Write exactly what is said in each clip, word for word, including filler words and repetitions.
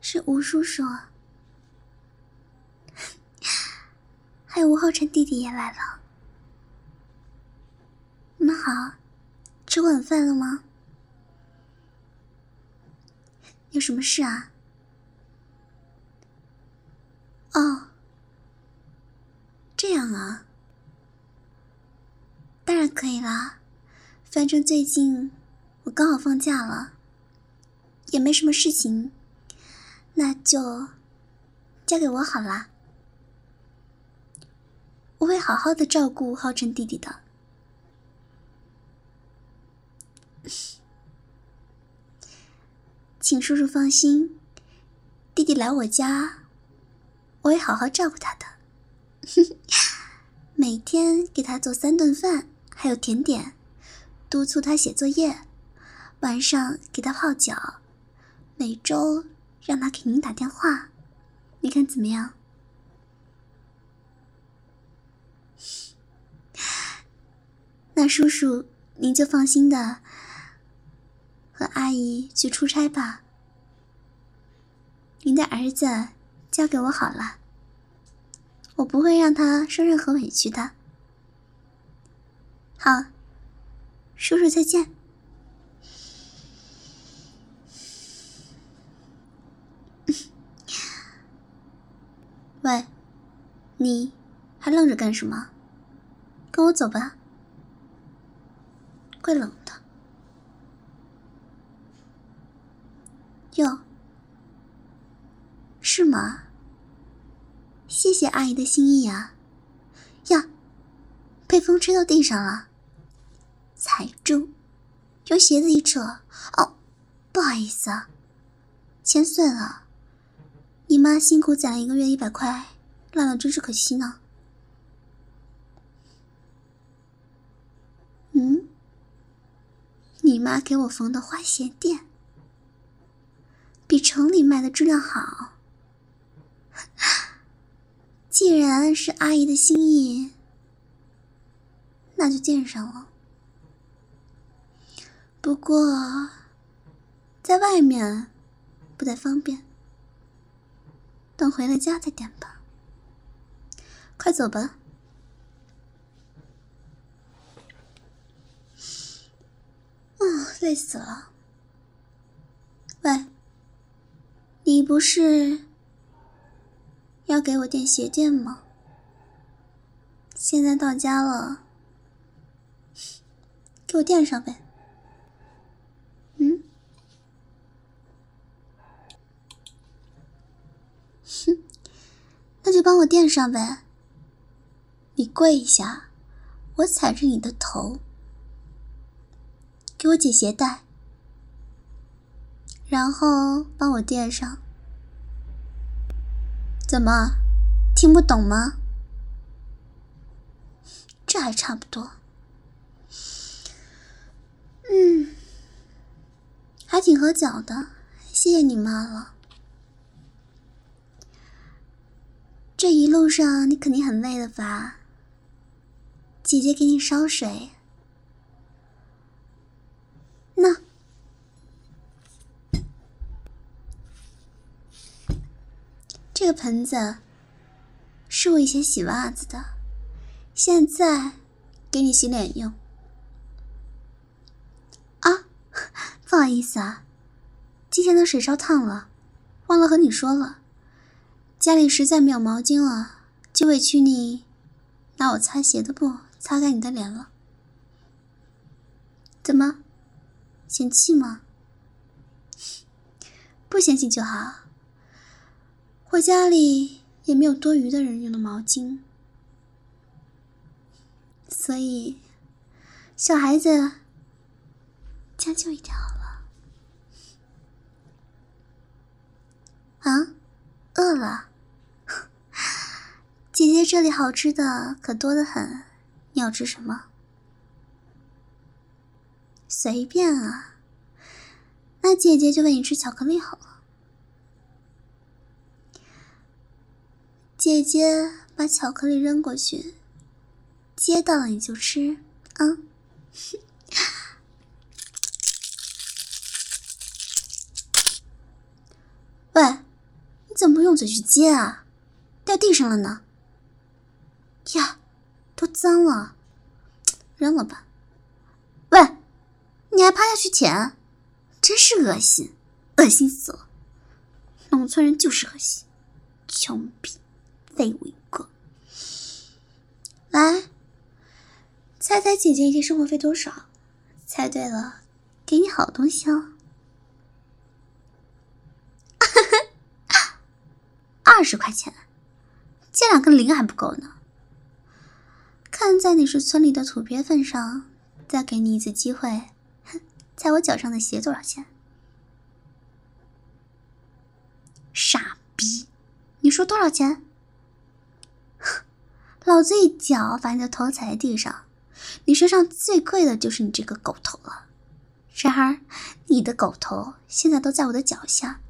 是吴叔叔，还有吴浩辰弟弟也来了。你们好，吃晚饭了吗？有什么事啊？哦，这样啊，当然可以啦，反正最近我刚好放假了，也没什么事情，那就交给我好啦，我会好好的照顾浩辰弟弟的。请叔叔放心，弟弟来我家，我会好好照顾他的。每天给他做三顿饭，还有甜点，督促他写作业，晚上给他泡脚，每周让他给您打电话，你看怎么样？那叔叔您就放心的和阿姨去出差吧，您的儿子交给我好了，我不会让他受任何委屈的。好，叔叔再见。喂，你还愣着干什么？跟我走吧。怪冷的。哟，是吗？谢谢阿姨的心意啊。呀，被风吹到地上了，踩住，用鞋子一扯，哦，不好意思啊，钱碎了。你妈辛苦攒了一个月一百块，烂了真是可惜呢。嗯，你妈给我缝的花鞋垫，比城里卖的质量好。既然是阿姨的心意，那就见上了。不过在外面不太方便，等回了家再点吧。快走吧。哦，累死了。喂，你不是要给我垫鞋垫吗？现在到家了，给我垫上呗。嗯？哼，那就帮我垫上呗。你跪一下，我踩着你的头，给我解鞋带，然后帮我垫上。怎么，听不懂吗？这还差不多。嗯，还挺合脚的，谢谢你妈了。这一路上你肯定很累了吧？姐姐给你烧水。那这个盆子是我以前洗袜子的，现在给你洗脸用。啊，不好意思啊，今天的水烧烫了，忘了和你说了，家里实在没有毛巾了，就委屈你拿我擦鞋的布擦干你的脸了。怎么，嫌弃吗？不嫌弃就好，我家里也没有多余的人用的毛巾，所以小孩子将就一点好了。啊，饿了？姐姐这里好吃的可多得很，你要吃什么？随便啊，那姐姐就喂你吃巧克力好了。姐姐把巧克力扔过去，接到了你就吃啊。喂， 怎么不用嘴去接啊？掉地上了呢。呀，都脏了，扔了吧。喂，你还趴下去舔，真是恶心，恶心死了。农村人就是恶心，穷逼，废物一个。来，猜猜姐姐一天生活费多少？猜对了，给你好东西哦。二十块钱，借两个零还不够呢。看在你是村里的土鳖份上，再给你一次机会，猜我脚上的鞋多少钱？傻逼，你说多少钱？老子一脚把你的头踩在地上，你身上最贵的就是你这个狗头了。然而，你的狗头现在都在我的脚下，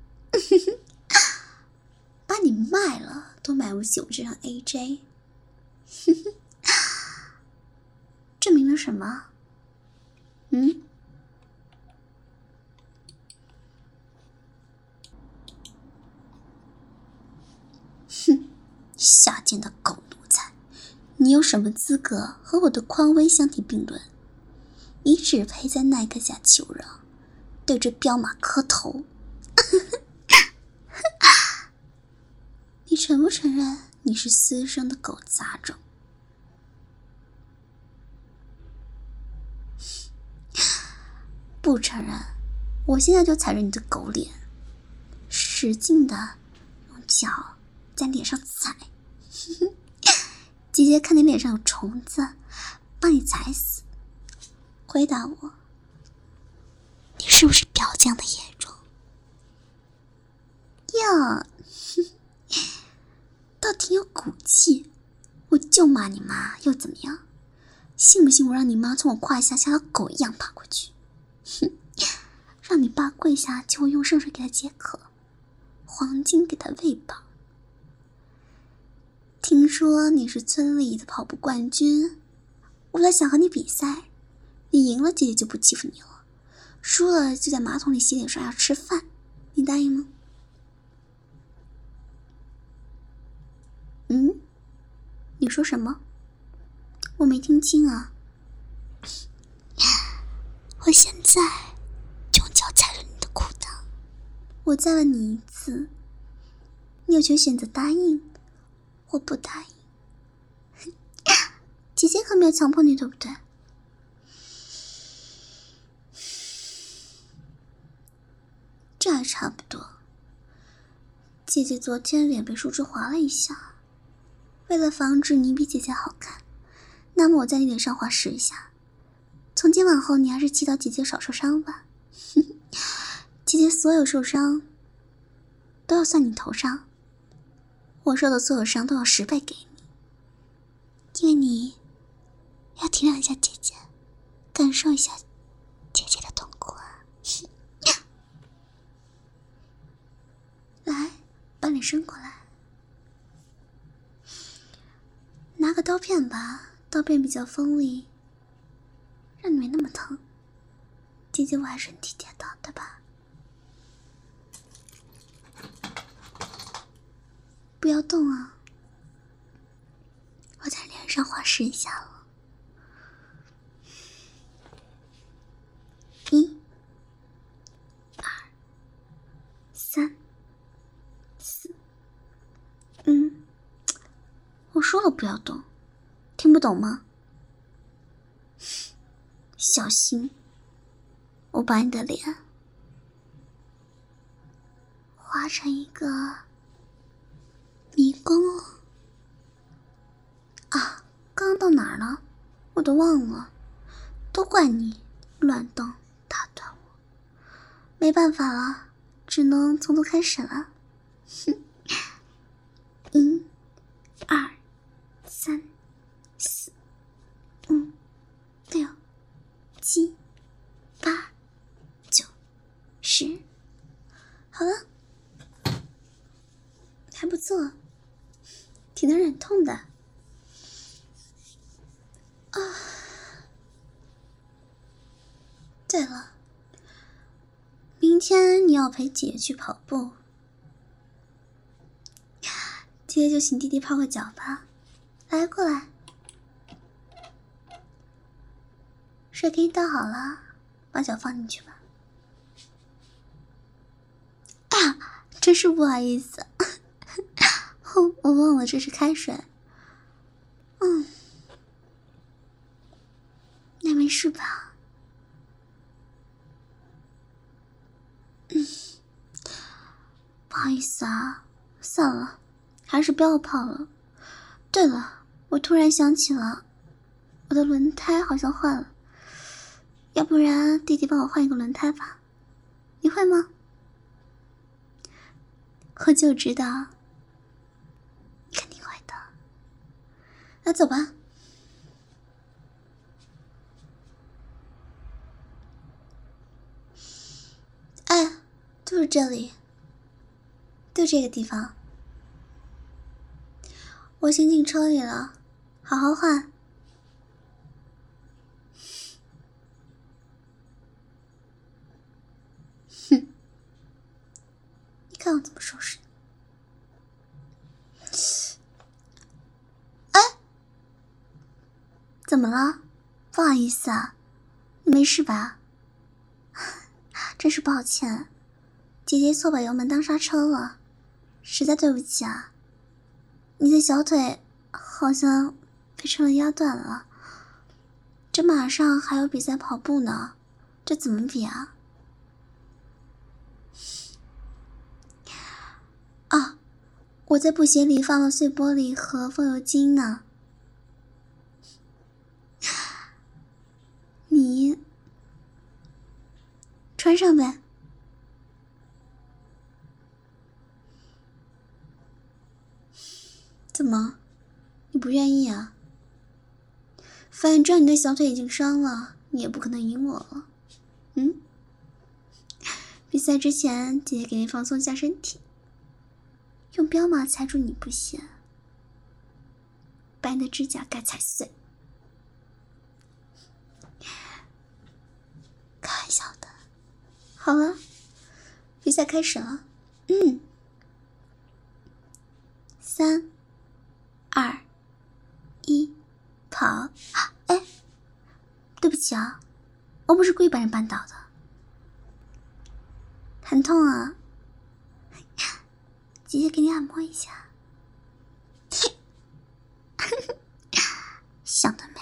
把你卖了都买不起我这张 A J。证明了什么？嗯？哼，下贱的狗奴才，你有什么资格和我的匡威相提并论？你只配在耐克下求饶，对着彪马磕头。你承不承认你是私生的狗杂种？不承认，我现在就踩着你的狗脸，使劲的用脚在脸上踩。姐姐看你脸上有虫子，把你踩死。回答我，你是不是表酱的野种？呀，倒挺有骨气。我就骂你妈又怎么样？信不信我让你妈从我胯下像条狗一样爬过去？哼，让你爸跪下求我用圣水给他解渴，黄金给他喂饱。听说你是村里的跑步冠军，我来想和你比赛，你赢了姐姐就不欺负你了，输了就在马桶里洗脸刷牙吃饭，你答应吗？嗯？你说什么？我没听清啊。我现在就用脚踩着你的裤裆，我再问你一次，你有权选择答应或不答应。姐姐可没有强迫你，对不对？这还差不多。姐姐昨天脸被树枝划了一下，为了防止你比姐姐好看，那么我在你脸上划十一下。从今往后，你还是祈祷姐姐少受伤吧。姐姐所有受伤都要算你头上，我受的所有伤都要十倍给你，因为你要体谅一下姐姐，感受一下姐姐的痛苦啊。来，把脸伸过来，拿个刀片吧，刀片比较锋利，让你没那么疼。姐姐我还是很体贴的，对吧？不要动啊，我在脸上划十一下了。一、二、三、四。嗯，我说了不要动，听不懂吗？小心，我把你的脸划成一个迷宫哦。啊，刚刚到哪儿了？我都忘了，都怪你乱动打断我，没办法了，只能从头开始了。哼，一、二、三、四、五、六、七、八、九、十，好了，还不错，挺能忍痛的。啊，对了，明天你要陪姐姐去跑步， 姐姐就请弟弟泡个脚吧。来，过来，水给你倒好了，把脚放进去吧。啊，真是不好意思，我我忘了这是开水。嗯，那没事吧？嗯，不好意思啊，算了，还是不要泡了。对了，我突然想起了，我的轮胎好像坏了，要不然弟弟帮我换一个轮胎吧？你会吗？我就知道，肯定会的。那走吧。哎，就是这里，就这个地方。我先进车里了，好好换。哼，你看我怎么收拾你。哎，怎么了？不好意思啊，你没事吧？真是抱歉，姐姐错把油门当刹车了，实在对不起啊。你的小腿好像被车轮压断了，这马上还有比赛跑步呢，这怎么比啊？啊，我在布鞋里放了碎玻璃和风油精呢。你穿上呗。怎么，你不愿意啊？反正你的小腿已经伤了，你也不可能赢我了。嗯，比赛之前姐姐给你放松一下身体，用彪马踩住你不行，把你的指甲盖踩碎。开玩笑的。好了，比赛开始了。嗯，三二一，跑！哎，对不起啊，我不是故意把人绊倒的。很痛啊，姐姐给你按摩一下。想得美，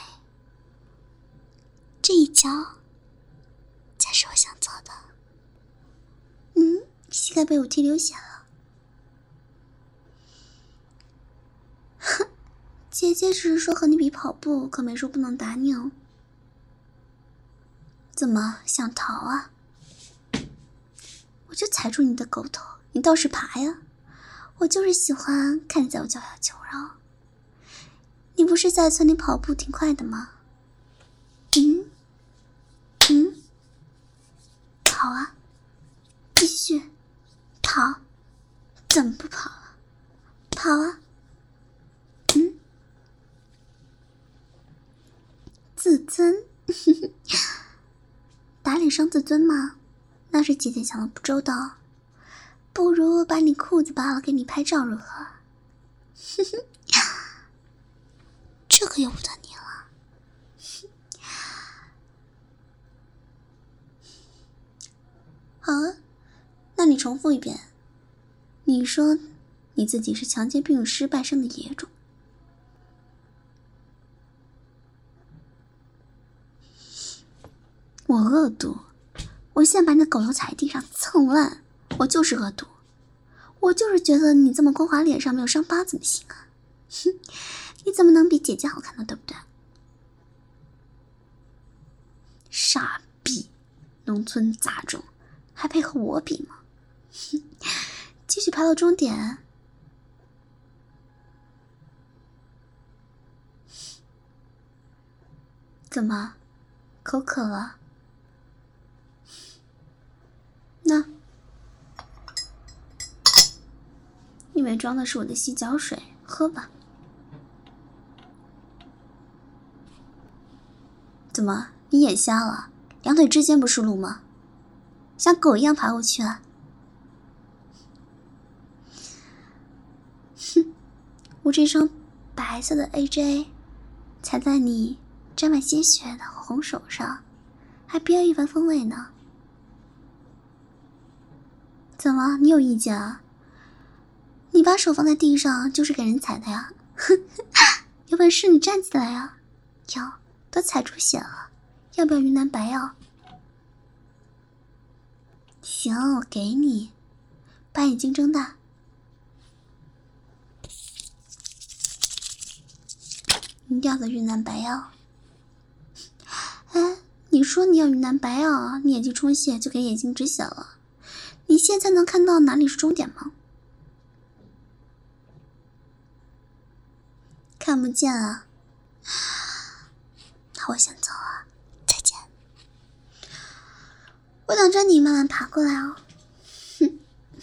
这一跤才是我想做的。嗯，膝盖被我踢流血了。哼，姐姐只是说和你比跑步，可没说不能打你哦。怎么想逃啊？我就踩住你的狗头，你倒是爬呀！我就是喜欢看你在我脚下求饶。你不是在村里跑步挺快的吗？嗯嗯，跑啊，继续跑，怎么不跑了？跑啊！嗯，自尊，打脸伤自尊吗？那是姐姐想的不周到，不如把你裤子扒了给你拍照如何？这可由不得你了。好啊，那你重复一遍。你说你自己是强奸并失败生的野种。我恶毒，我现在把你的狗头踩地上蹭烂，我就是恶毒，我就是觉得你这么光滑脸上没有伤疤怎么行啊？哼，你怎么能比姐姐好看呢？对不对？傻逼，农村杂种，还配和我比吗？哼，继续爬到终点。怎么，口渴了？那，里面装的是我的洗脚水，喝吧。怎么，你眼瞎了？两腿之间不是路吗？像狗一样爬过去啊？哼， 我这双白色的 A J 踩在你沾满鲜血的红手上，还别有一番风味呢。怎么，你有意见啊？你把手放在地上就是给人踩的呀！有本事你站起来啊！哟，都踩出血了，要不要云南白药？行，我给你，把眼睛睁大。你要的云南白药。哎，你说你要云南白药啊？你眼睛充血就给眼睛止血了。你现在能看到哪里是终点吗？看不见啊。那我先走了，再见。我等着你慢慢爬过来哦。哼。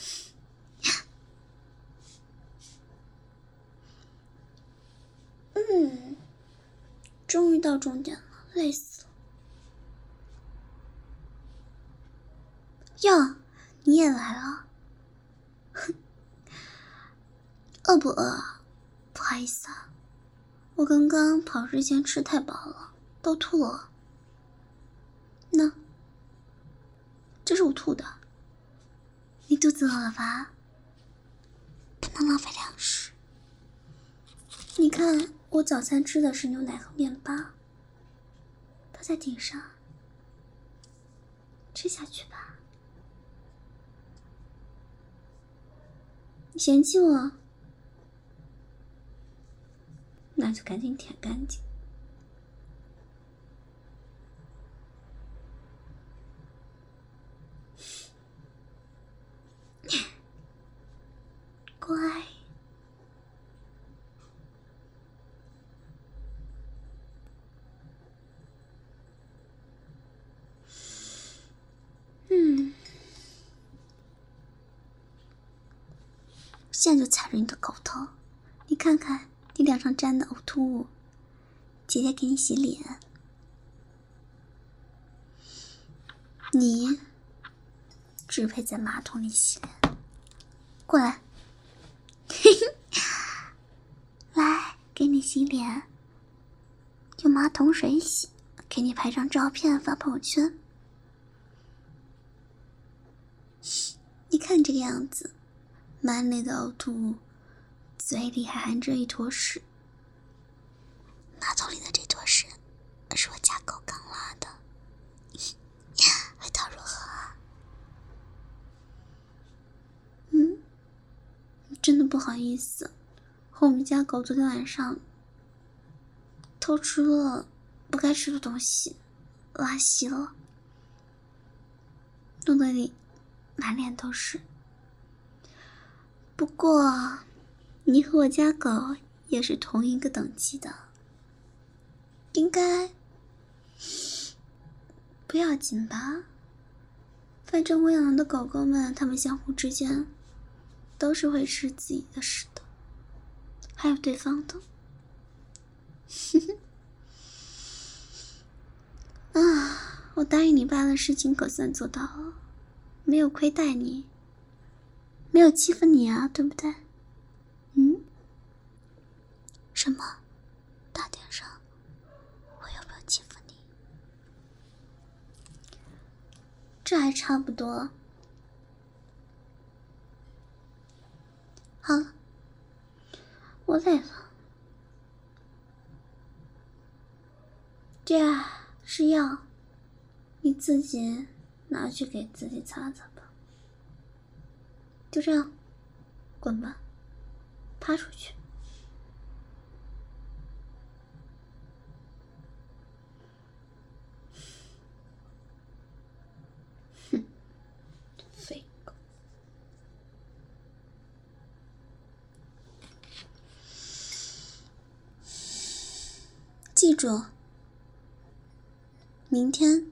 嗯，终于到终点了，累死了。哟，你也来了。哼。饿不饿？不好意思啊，我刚刚跑之前吃太饱了，都吐了。那，这是我吐的。你肚子饿了吧？不能浪费粮食。你看，我早餐吃的是牛奶和面包，都在顶上，吃下去吧。你嫌弃我？那就赶紧舔干净。乖。嗯，现在就踩着你的狗头，你看看你脸上沾的呕吐物，姐姐给你洗脸。你只配在马桶里洗脸。过来。来，给你洗脸，用马桶水洗，给你拍张照片发朋友圈。你看这个样子，满脸的呕吐物，嘴里还含着一坨屎。马桶里的这坨屎是我家狗刚拉的，味道如何啊？嗯，真的不好意思，我们家狗昨天晚上偷吃了不该吃的东西，拉稀了，弄得你满脸都是。不过你和我家狗也是同一个等级的，应该不要紧吧？反正我养的狗狗们，它们相互之间都是会吃自己的屎的，还有对方的。啊，我答应你爸的事情可算做到了，没有亏待你，没有欺负你啊，对不对？嗯？什么？大点声，我有没有欺负你？这还差不多。好了，我累了。这是药，你自己拿去给自己擦擦吧。就这样，滚吧，趴出去。哼，废狗。记住，明天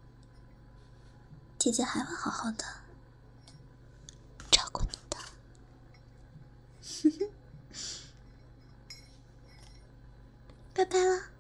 姐姐还会好好的照顾你的。拜拜了。